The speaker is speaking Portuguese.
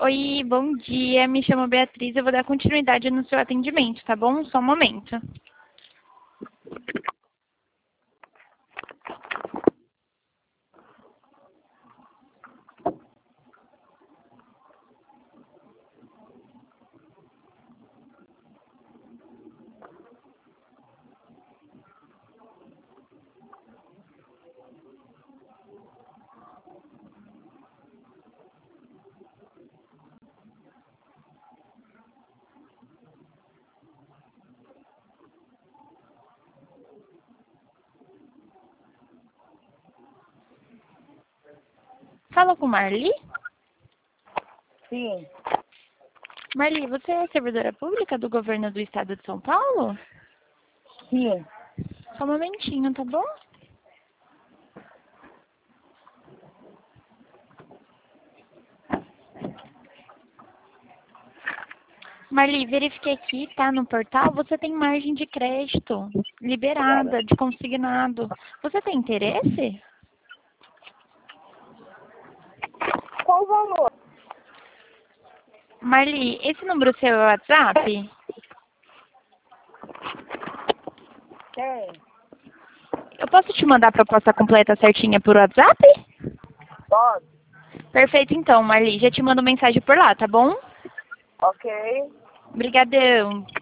Oi, bom dia. Me chamo Beatriz. Eu vou dar continuidade no seu atendimento, tá bom? Só um momento. Fala com Marli? Sim, Marli, você é servidora pública do governo do estado de São Paulo? sim. Só um momentinho, tá bom? Marli, verifiquei aqui, tá, no portal, você tem margem de crédito liberada, de consignado. Você tem interesse? Qual o valor? Marli, esse número seu é o WhatsApp? Tem. Eu posso te mandar a proposta completa certinha por WhatsApp? Pode. Perfeito, então, Marli. Já te mando mensagem por lá, tá bom? Ok. Obrigadão.